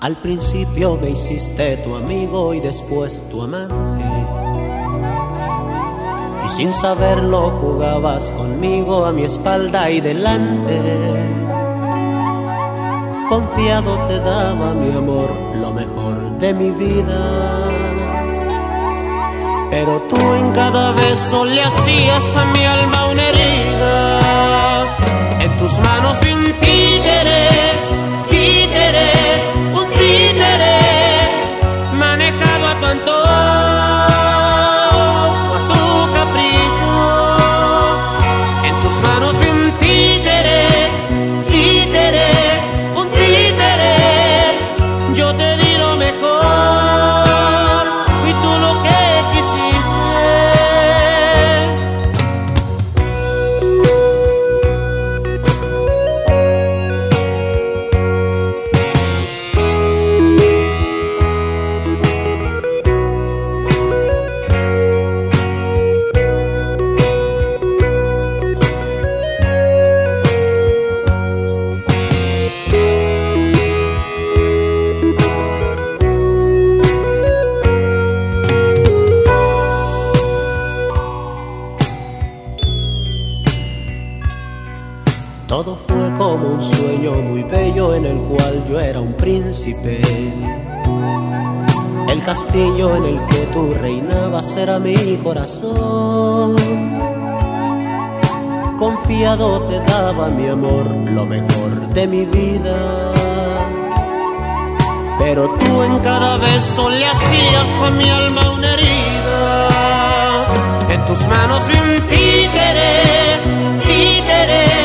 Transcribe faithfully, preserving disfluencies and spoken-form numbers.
Al principio me hiciste tu amigo y después tu amante, y sin saberlo jugabas conmigo a mi espalda y delante. Confiado te daba mi amor, lo mejor de mi vida, pero tú en cada beso le hacías a mi alma una herida. En tus manos vi un títere, títere, un títere, manejado a tu antojo, a tu capricho. En tus manos vi un títere, títere, un títere. Yo te di lo mejor y tú lo que todo fue como un sueño muy bello en el cual yo era un príncipe. El castillo en el que tú reinabas era mi corazón. Confiado te daba mi amor, lo mejor de mi vida, pero tú en cada beso le hacías a mi alma una herida. En tus manos vi un títere, títere,